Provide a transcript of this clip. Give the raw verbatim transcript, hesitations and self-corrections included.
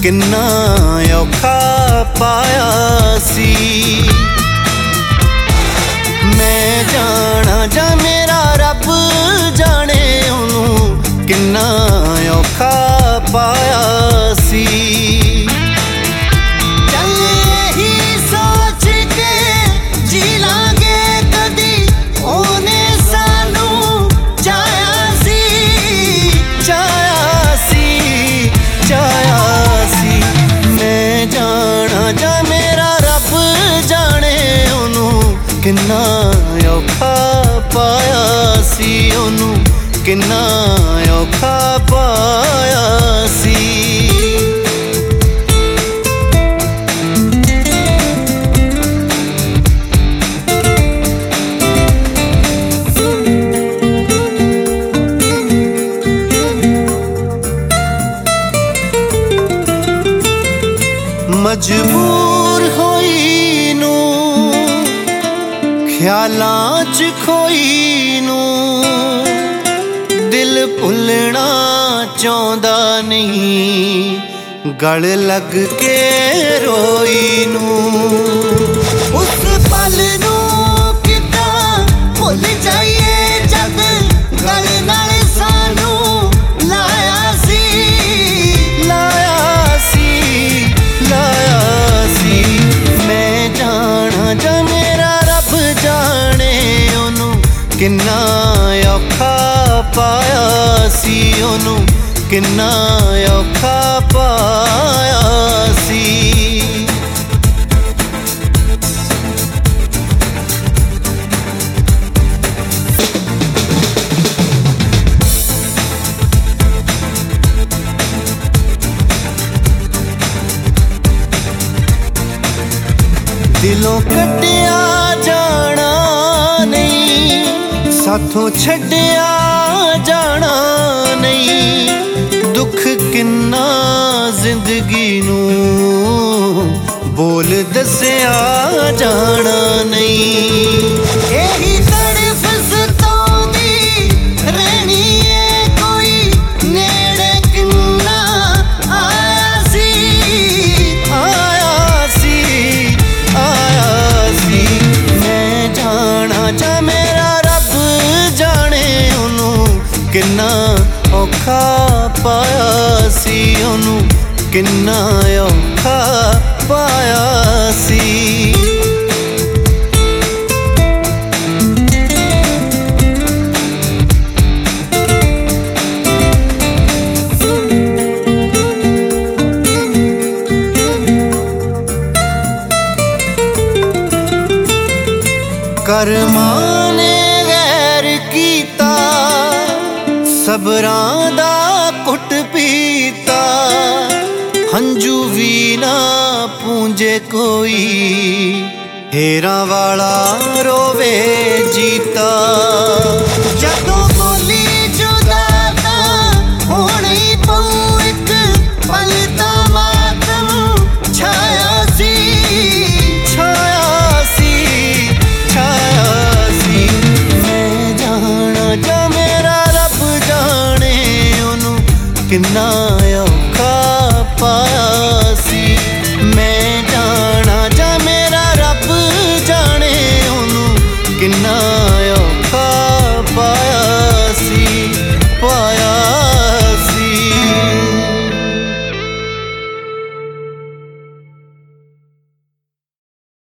किन्ना औखा पाया सी। मैं जाना जा मेरा रब जाने ओनू किन्ना औखा पाया सी। किन्ना औखा पाया सी ओनू किन्ना औखा पाया सी। मजबूर होई नू ख्यालां च खोई नू दिल भुलना चाहता नहीं गल लग के रोई नू। उस पल नू किदां भुल जाइए जद गल नाल सानू लाया सी लाया सी लाया सी। मैं जाना जा मेरा रब जाने ओनू किन्ना औखा पाया सी ओनू किन्ना औखा पाया सी। दिलों कटिया जाना नहीं साथों छड्डिया जाना नहीं। दुख किन्ना जिंदगी नू बोल दसिया जाना नहीं। यही तड़फ सताउंदी रहनी है कोई नेड़े किन्ना आया सी आया सी आया सी। मैं जाना जा मेरा रब जाने ओनू किन्ना औखा पाया सी ओनू किन्ना औखा पाया सी। करमां ने गैर कीता सबरां दा कुट पीता हंजू भी ना पूंजे कोई हेरां वाला रोवे जीता। जदों बोली जुदा तां होना ही पऊ इक पल दा मातम छाया सी छाया सी छाया सी। मैं जाना जा मेरा रब जाने ओनू किन्ना